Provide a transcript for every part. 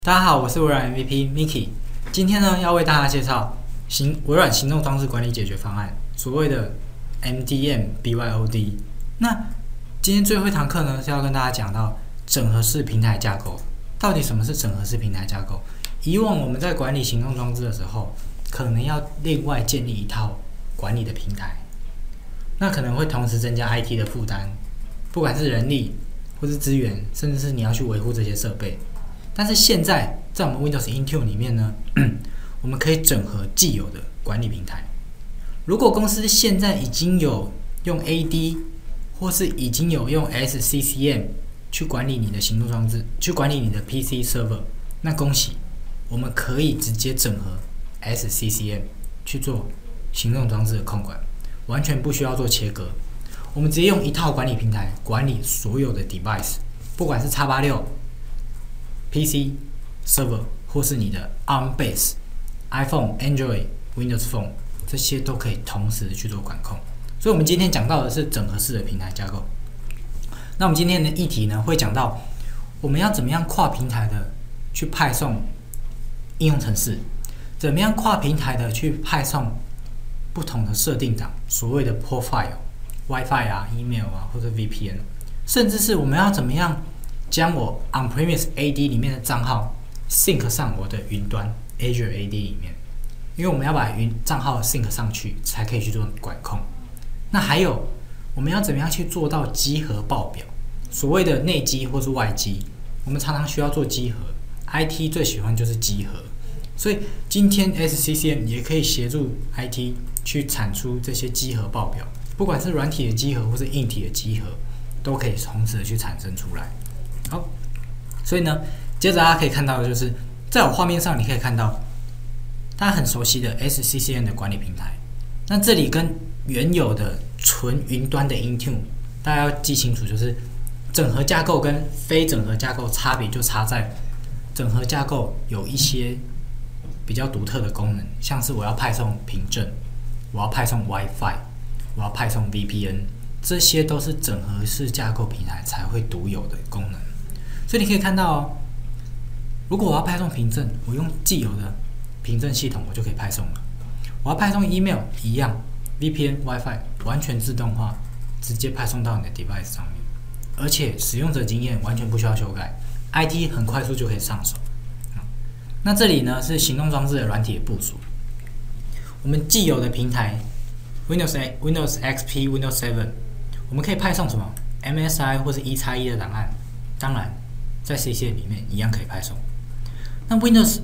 大家好，我是微软 MVP Miki。今天呢，要为大家介绍微软行动装置管理解决方案，所谓的 MDM BYOD。那今天最后一堂课呢，是要跟大家讲到整合式平台架构。到底什么是整合式平台架构？以往我们在管理行动装置的时候，可能要另外建立一套管理的平台，那可能会同时增加 IT 的负担，不管是人力或是资源，甚至是你要去维护这些设备。但是现在在我们 Windows Intune 里面呢，我们可以整合既有的管理平台。如果公司现在已经有用 AD 或是已经有用 SCCM 去管理你的行动装置，去管理你的 PC server， 那恭喜，我们可以直接整合 SCCM 去做行动装置的控管，完全不需要做切割。我们直接用一套管理平台管理所有的 device， 不管是 X86、PC server 或是你的 ARM-based、iPhone、Android、Windows Phone， 这些都可以同时去做管控。所以我们今天讲到的是整合式的平台架构。那我们今天的议题呢，会讲到我们要怎么样跨平台的去派送应用程式，怎么样跨平台的去派送不同的设定档，所谓的 profile、Wi-Fi 啊、email 啊或者 VPN， 甚至是我们要怎么样将我 on-premise AD 里面的账号 sync 上我的云端 Azure AD 里面，因为我们要把账号 sync 上去，才可以去做管控。那还有，我们要怎么样去做到稽核报表？所谓的内稽或是外稽，我们常常需要做稽核 ，IT 最喜欢就是稽核，所以今天 SCCM 也可以协助 IT 去产出这些稽核报表，不管是软体的稽核或是硬体的稽核，都可以同时的去产生出来。好，所以呢，接着大家可以看到的就是，在我画面上你可以看到，大家很熟悉的 SCCM 的管理平台。那这里跟原有的纯云端的 Intune， 大家要记清楚，就是整合架构跟非整合架构差别就差在，整合架构有一些比较独特的功能，像是我要派送凭证，我要派送 Wi-Fi， 我要派送 VPN， 这些都是整合式架构平台才会独有的功能。所以你可以看到哦，如果我要派送凭证，我用既有的凭证系统，我就可以派送了。我要派送 email 一样 ，VPN、Wi-Fi 完全自动化，直接派送到你的 device 上面，而且使用者经验完全不需要修改 ，IT 很快速就可以上手。那这里呢是行动装置的软体的部署，我们既有的平台 Windows XP、Windows 7， 我们可以派送什么 MSI 或是1x1的档案，当然在 CCM 里面一样可以派送。那 Windows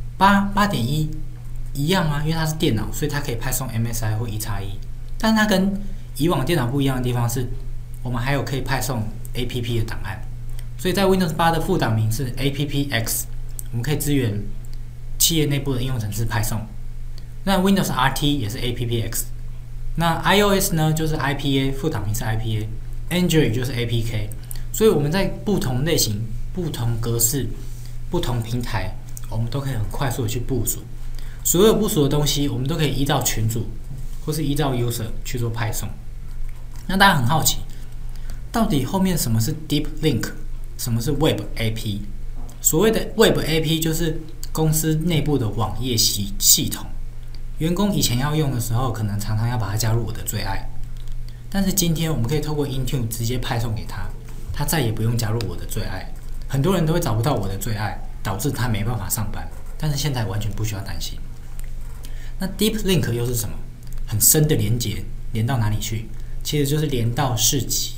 8.1一样啊，因为它是电脑，所以它可以派送 MSI 或1x1。但是它跟以往电脑不一样的地方是，我们还有可以派送 APP 的档案。所以在 Windows 8的副档名是 APPX， 我们可以支援企业内部的应用程式派送。那 Windows RT 也是 APPX。那 iOS 呢就是 IPA， 副档名是 IPA。Android 就是 APK。所以我们在不同类型、不同格式、不同平台，我们都可以很快速的去部署。所有部署的东西，我们都可以依照群组或是依照 user 去做派送。那大家很好奇，到底后面什么是 Deep Link， 什么是 Web AP？ 所谓的 Web AP 就是公司内部的网页系统。员工以前要用的时候，可能常常要把它加入我的最爱，但是今天我们可以透过 Intune 直接派送给他，他再也不用加入我的最爱。很多人都会找不到我的最爱，导致他没办法上班。但是现在完全不需要担心。那 Deep Link 又是什么？很深的连接，连到哪里去？其实就是连到市集。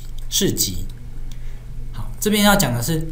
好，这边要讲的是，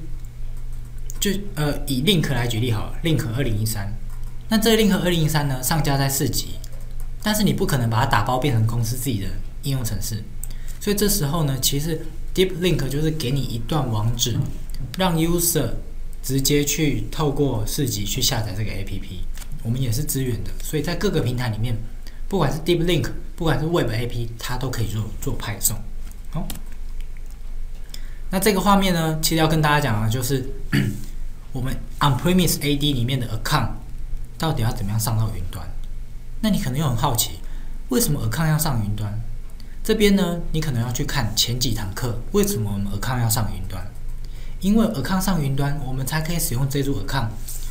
以 Link 来举例好了 ，Link 2013。那这个 Link 2013呢，上架在市集，但是你不可能把它打包变成公司自己的应用程式，所以这时候呢，其实 Deep Link 就是给你一段网址，让 User 直接去透过市集去下载这个 APP， 我们也是支援的，所以在各个平台里面，不管是 Deep Link， 不管是 Web AP， 它都可以做派送。好，那这个画面呢，其实要跟大家讲的就是我们 On-premise AD 里面的 Account 到底要怎么样上到云端？那你可能又很好奇，为什么 Account 要上云端？这边呢，你可能要去看前几堂课，为什么我们 Account 要上云端？因为 Account 上云端，我们才可以使用这组 Account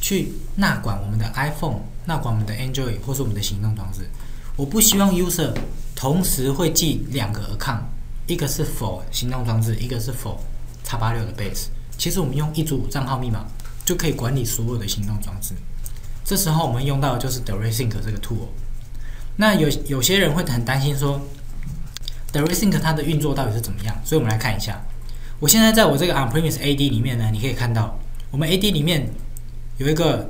去纳管我们的 iPhone、纳管我们的 Android 或是我们的行动装置。我不希望 user 同时会记2个 account， 一个是 for 行动装置，一个是 for X86 的 base。其实我们用一组账号密码就可以管理所有的行动装置。这时候我们用到的就是 DirectSync 这个 tool。那有些人会很担心说 DirectSync 它的运作到底是怎么样，所以我们来看一下。我现在在我这个 On-Premise AD 里面呢，你可以看到我们 AD 里面有一个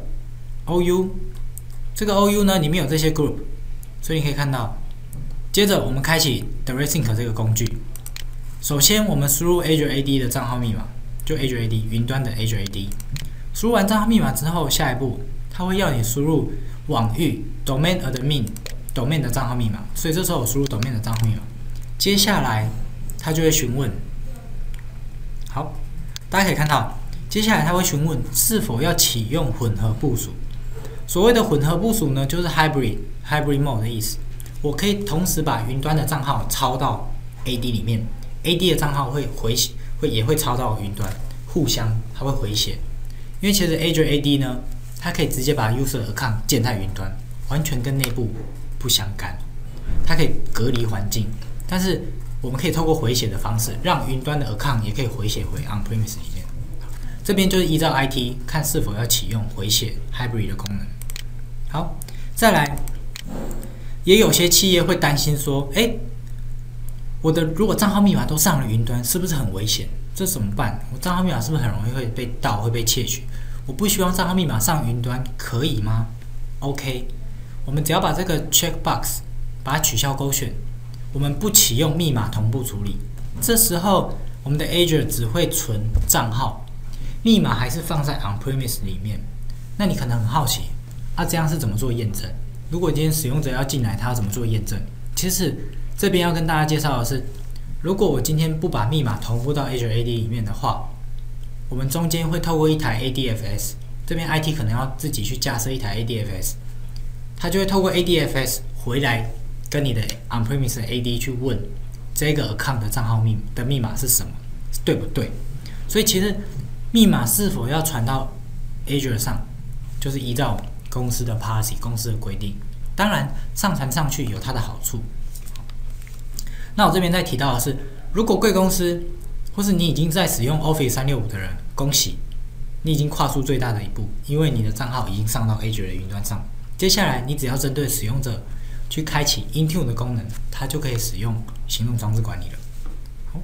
OU， 这个 OU 呢里面有这些 group， 所以你可以看到。接着我们开启 DirectSync 这个工具。首先我们输入 Azure AD 的账号密码，就 Azure AD 云端的 Azure AD。输入完账号密码之后，下一步它会要你输入网域 Domain Admin Domain 的账号密码，所以这时候我输入 Domain 的账号密码。接下来它就会询问，好，大家可以看到，接下来它会询问是否要启用混合部署。所谓的混合部署呢，就是 hybrid mode 的意思。我可以同时把云端的账号抄到 AD 里面 ，AD 的账号也会抄到云端，互相它会回写。因为其实 Azure AD 呢，它可以直接把 user account 建在云端，完全跟内部不相干，它可以隔离环境。但是我们可以透过回写的方式，让云端的 account 也可以回写回 on-premise 里面。这边就是依照 IT 看是否要启用回写 hybrid 的功能。好，再来，也有些企业会担心说，我的如果账号密码都上了云端，是不是很危险？这怎么办？我账号密码是不是很容易会被盗、会被窃取？我不希望账号密码上云端，可以吗 ？OK， 我们只要把这个 checkbox 把它取消勾选，我们不启用密码同步处理。这时候我们的 Azure 只会存账号，密码还是放在 on-premise 里面。那你可能很好奇，这样是怎么做验证？如果今天使用者要进来，他要怎么做验证？其实这边要跟大家介绍的是，如果我今天不把密码同步到 Azure AD 里面的话，我们中间会透过一台 ADFS， 这边 IT 可能要自己去架设一台 ADFS， 它就会透过 ADFS 回来跟你的 on-premise 的 AD 去问这个 account 的账号的密码是什么，对不对？所以其实密码是否要传到 Azure 上，就是依照公司的 policy 公司的规定。当然上传上去有它的好处。那我这边再提到的是，如果贵公司或是你已经在使用 Office 365的人，恭喜你已经跨出最大的一步，因为你的账号已经上到 Azure 的云端上。接下来你只要针对使用者去开启 Intune 的功能，它就可以使用行动装置管理了。好，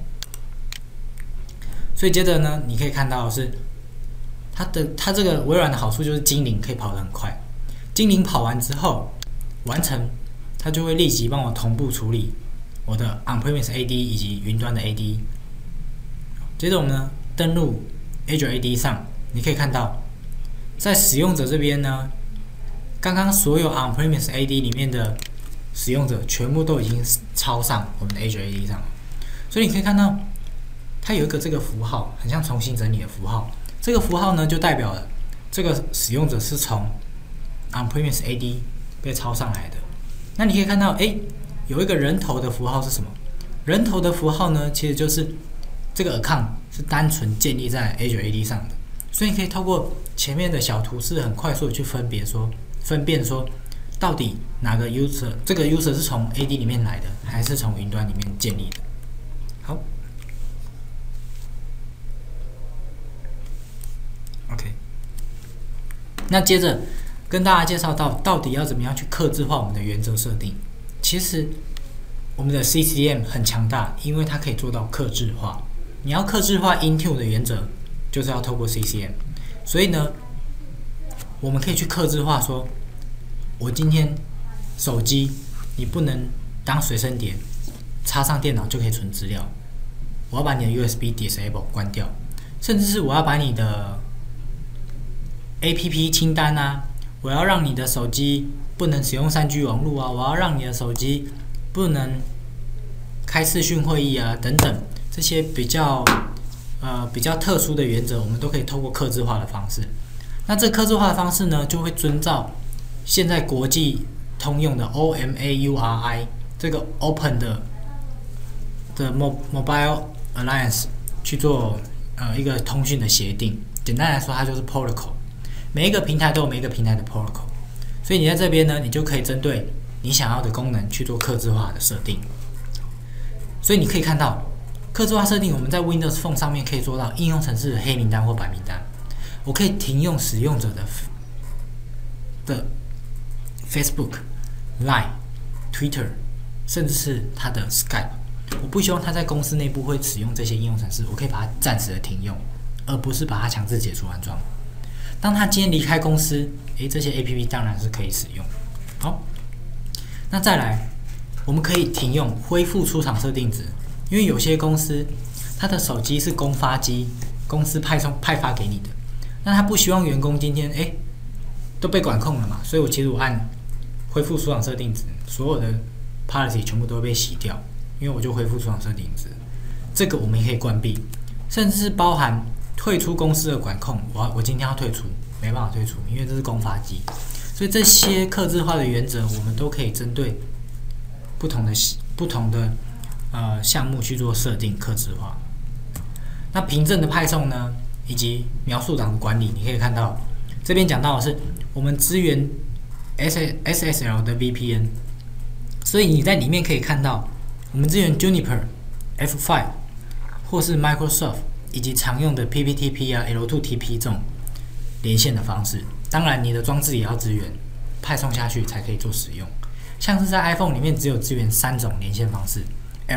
所以接着呢，你可以看到的是它这个微软的好处就是精灵可以跑得很快，精灵跑完之后完成，它就会立即帮我同步处理我的 on-premise AD 以及云端的 AD。接着我们呢登录 Azure AD 上，你可以看到，在使用者这边呢，刚刚所有 on-premise AD 里面的使用者全部都已经抄上我们的 Azure AD 上了。所以你可以看到，它有一个这个符号，很像重新整理的符号。这个符号呢，就代表了这个使用者是从 on-premise AD 被抄上来的。那你可以看到，有一个人头的符号是什么？人头的符号呢，其实就是这个 account 是单纯建立在 Azure AD 上的。所以你可以透过前面的小图示，很快速的去分辨说，到底哪个 user 这个 user 是从 AD 里面来的，还是从云端里面建立的。好。OK， 那接着跟大家介绍到底要怎么样去客制化我们的原则设定。其实我们的 CCM 很强大，因为它可以做到客制化。你要客制化 Intune 的原则，就是要透过 CCM。所以呢，我们可以去客制化说，我今天手机你不能当随身碟，插上电脑就可以存资料。我要把你的 USB disable 关掉，甚至是我要把你的APP 清单啊，我要让你的手机不能使用3G 网络啊，我要让你的手机不能开视讯会议啊，等等，这些比较特殊的原则，我们都可以透过客制化的方式。那这客制化的方式呢，就会遵照现在国际通用的 OMAURI 这个 Open 的 Mobile Alliance 去做一个通讯的协定。简单来说，它就是 Protocol。 每一个平台都有每一个平台的 protocol， 所以你在这边呢，你就可以针对你想要的功能去做客制化的设定。所以你可以看到，客制化设定我们在 Windows Phone 上面可以做到应用程式的黑名单或白名单，我可以停用使用者的 Facebook、Line、Twitter， 甚至是他的 Skype。我不希望他在公司内部会使用这些应用程式，我可以把它暂时的停用，而不是把它强制解除安装。当他今天离开公司，这些 APP 当然是可以使用。好，那再来，我们可以停用恢复出厂设定值，因为有些公司他的手机是公发机，公司派发给你的，那他不希望员工今天都被管控了嘛，所以我按恢复出厂设定值，所有的 policy 全部都会被洗掉。因为我就恢复出厂设定值，这个我们也可以关闭，甚至是包含退出公司的管控。我今天要退出，没办法退出，因为这是公发机。所以这些客制化的原则，我们都可以针对不同的项目去做设定客制化。那凭证的派送呢，以及描述档的管理，你可以看到这边讲到的是我们支援 SSL 的 VPN， 所以你在里面可以看到。我们支援 Juniper、F5 或是 Microsoft 以及常用的 PPTP 啊、L2TP 这种连线的方式。当然，你的装置也要支援，派送下去才可以做使用。像是在 iPhone 里面只有支援3种连线方式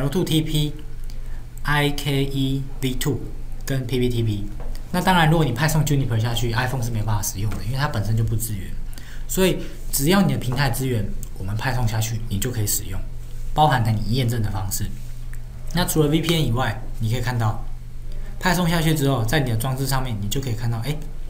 ：L2TP、IKE-V2 跟 PPTP。那当然，如果你派送 Juniper 下去 ，iPhone 是没办法使用的，因为它本身就不支援。所以，只要你的平台支援，我们派送下去，你就可以使用。包含你验证的方式。那除了 VPN 以外，你可以看到派送下去之后，在你的装置上面，你就可以看到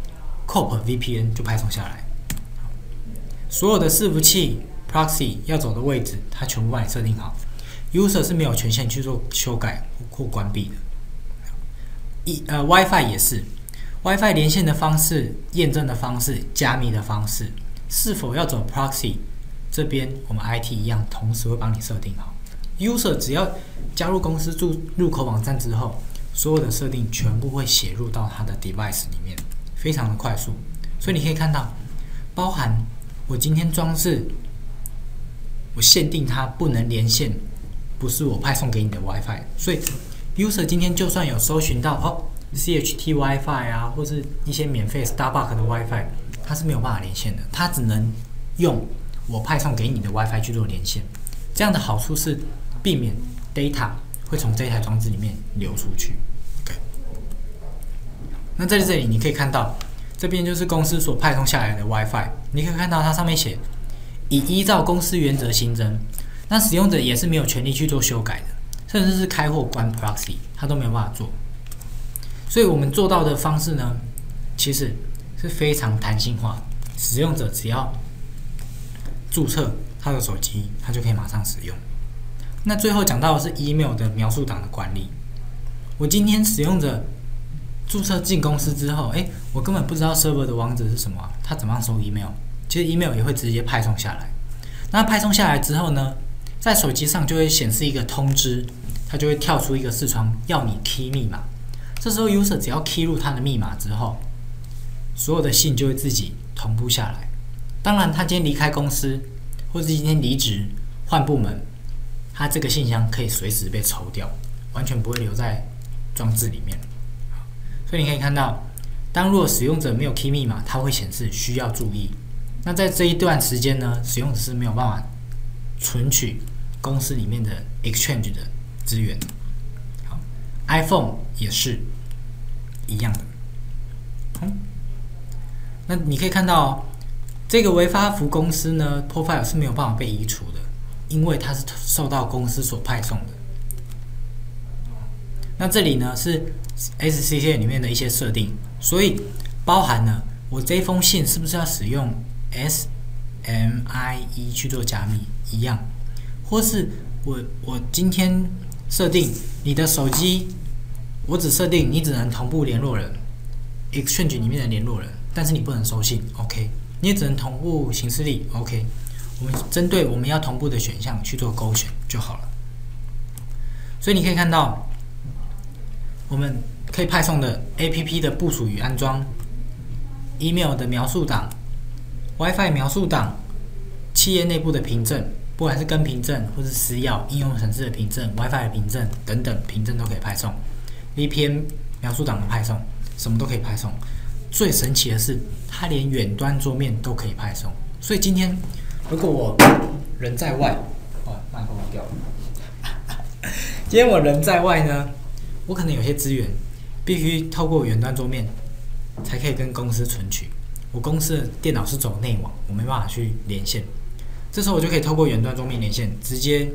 ，COP VPN 就派送下来。所有的伺服器 Proxy 要走的位置，它全部帮你设定好。User 是没有权限去做修改或关闭的。WiFi 也是 ，WiFi 连线的方式、验证的方式、加密的方式，是否要走 Proxy？这边我们 IT 一样，同时会帮你设定好。User 只要加入公司入口网站之后，所有的设定全部会写入到他的 device 里面，非常的快速。所以你可以看到，包含我今天装置，我限定它不能连线，不是我派送给你的 WiFi。所以 User 今天就算有搜寻到CHT WiFi 啊，或是一些免费 Starbucks 的 WiFi， 它是没有办法连线的，它只能用我派送给你的 WiFi 去做连线。这样的好处是避免 data 会从这台装置里面流出去。Okay. 那在这里你可以看到，这边就是公司所派送下来的 WiFi， 你可以看到它上面写已依照公司原则新增，那使用者也是没有权利去做修改的，甚至是开或关 Proxy， 它都没有办法做。所以我们做到的方式呢，其实是非常弹性化，使用者只要注册他的手机，他就可以马上使用。那最后讲到的是 email 的描述档的管理。我今天使用者注册进公司之后，我根本不知道 server 的网址是什么，他怎么样收 email？ 其实 email 也会直接派送下来。那派送下来之后呢，在手机上就会显示一个通知，它就会跳出一个视窗，要你 key 密码。这时候 user 只要 key 入他的密码之后，所有的信就会自己同步下来。当然，他今天离开公司，或者今天离职换部门，他这个信箱可以随时被抽掉，完全不会留在装置里面。所以你可以看到，当若使用者没有 key 密码，它会显示需要注意。那在这一段时间呢，使用者是没有办法存取公司里面的 Exchange 的资源。好 ，iPhone 也是一样的。那你可以看到，这个微发服公司呢 ，profile 是没有办法被移除的，因为它是受到公司所派送的。那这里呢是 SCCM 里面的一些设定，所以包含了我这封信是不是要使用 SMIE 去做加密一样，或是我今天设定你的手机，我只设定你只能同步联络人 Exchange 里面的联络人，但是你不能收信 ，OK， 你也只能同步行事历 ，OK， 我们针对我们要同步的选项去做勾选就好了。所以你可以看到，我们可以派送的 APP 的部署与安装， email 的描述档、WiFi 描述档、企业内部的凭证，不管是跟凭证或是私钥、应用程式的凭证、WiFi 的凭证等等凭证都可以派送。VPN 描述档的派送，什么都可以派送。最神奇的是，它连远端桌面都可以派送。所以今天如果我人在外，麦克风掉了。今天我人在外呢，我可能有些资源必须透过远端桌面才可以跟公司存取。我公司的电脑是走内网，我没办法去连线。这时候我就可以透过远端桌面连线，直接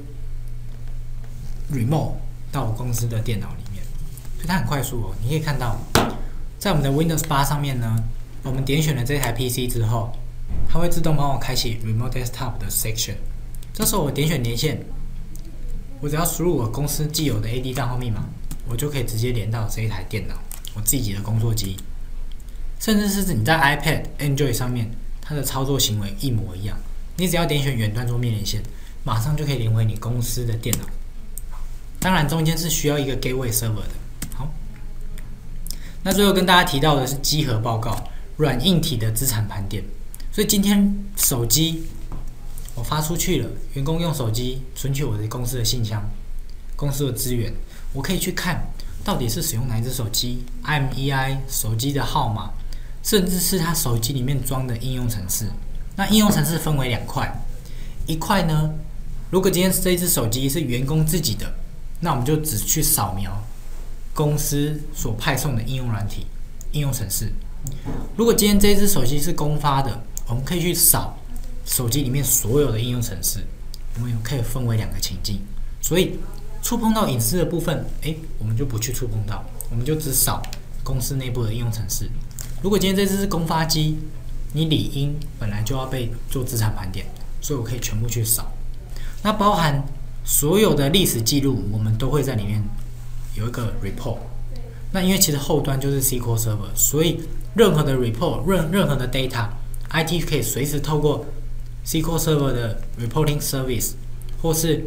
remote 到我公司的电脑里面，所以它很快速哦。你可以看到，在我们的 Windows 8上面呢，我们点选了这台 PC 之后，它会自动帮我开启 Remote Desktop 的 section。这时候我点选连线，我只要输入我公司既有的 AD 账号密码，我就可以直接连到这一台电脑，我自己的工作机。甚至是你在 iPad、Android 上面，它的操作行为一模一样。你只要点选远端桌面连线，马上就可以连回你公司的电脑。当然，中间是需要一个 Gateway Server 的。好，那最后跟大家提到的是稽核报告、软硬体的资产盘点。所以今天手机我发出去了，员工用手机存取我的公司的信箱、公司的资源，我可以去看到底是使用哪一只手机、IMEI 手机的号码，甚至是他手机里面装的应用程式。那应用程式分为2块，一块呢，如果今天这一只手机是员工自己的，那我们就只去扫描公司所派送的应用软体、应用程式。如果今天这一只手机是公发的，我们可以去扫手机里面所有的应用程式。我们可以分为2个情境，所以触碰到隐私的部分，我们就不去触碰到，我们就只扫公司内部的应用程式。如果今天这只是公发机，你理应本来就要被做资产盘点，所以我可以全部去扫。那包含所有的历史记录，我们都会在里面有一个 report。那因为其实后端就是 SQL Server， 所以任何的 report、任何的 data，IT 可以随时透过 SQL Server 的 reporting service 或是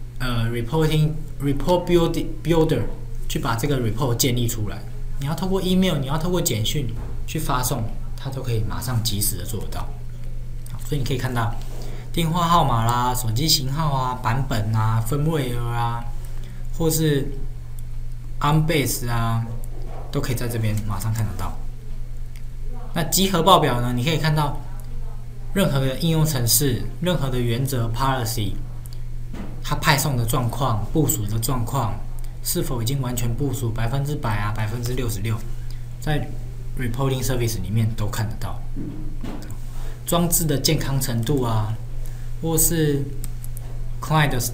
report builder 去把这个 report 建立出来。你要透过 email， 你要透过简讯去发送，它都可以马上及时的做得到。所以你可以看到电话号码啦、手机型号啊、版本啊、firmware啊，或是 ARM-based 啊，都可以在这边马上看得到。那集合报表呢？你可以看到任何的应用程式、任何的原则 policy， 它派送的状况、部署的状况，是否已经完全部署100%啊、66%，在 reporting service 里面都看得到。装置的健康程度啊，或是 client 的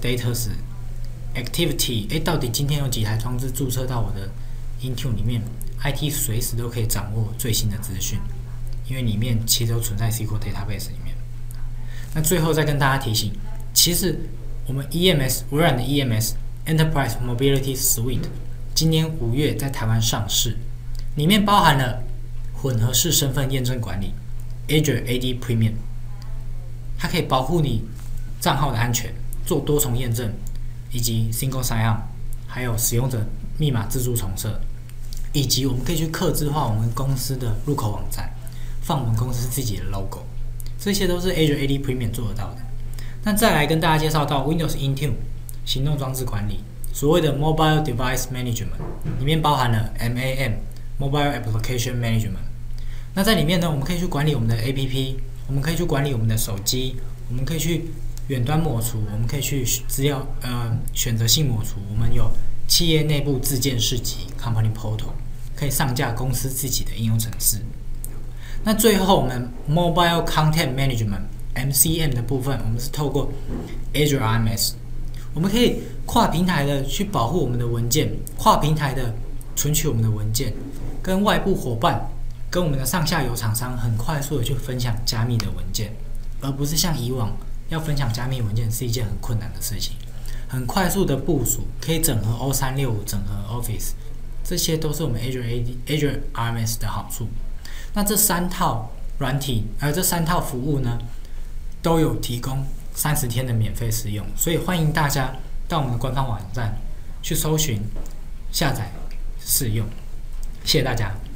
status、activity， 到底今天有几台装置注册到我的 Intune 里面 ，IT 随时都可以掌握最新的资讯，因为里面其实都存在 SQL database 里面。那最后再跟大家提醒，其实我们 EMS 微软的 EMS Enterprise Mobility Suite 今年5月在台湾上市，里面包含了混合式身份验证管理 Azure AD Premium， 它可以保护你账号的安全，做多重验证，以及 Single Sign-On， 还有使用者密码自助重设，以及我们可以去客制化我们公司的入口网站，放我们公司自己的 logo， 这些都是 Azure AD Premium 做得到的。那再来跟大家介绍到 Windows Intune 行动装置管理，所谓的 Mobile Device Management， 里面包含了 MAM Mobile Application Management。那在里面呢，我们可以去管理我们的 APP， 我们可以去管理我们的手机，我们可以去远端抹除，我们可以去资料选择性抹除，我们有企业内部自建市集 Company Portal， 可以上架公司自己的应用程式。那最后我们 Mobile Content Management MCM 的部分，我们是透过 Azure RMS， 我们可以跨平台的去保护我们的文件，跨平台的存取我们的文件，跟外部伙伴、跟我们的上下游厂商很快速的去分享加密的文件，而不是像以往要分享加密文件是一件很困难的事情。很快速的部署，可以整合 O365， 整合 Office， 这些都是我们 Azure RMS 的好处。那这3套软体，这3套服务呢，都有提供30天的免费试用，所以欢迎大家到我们的官方网站去搜寻、下载、试用。谢谢大家。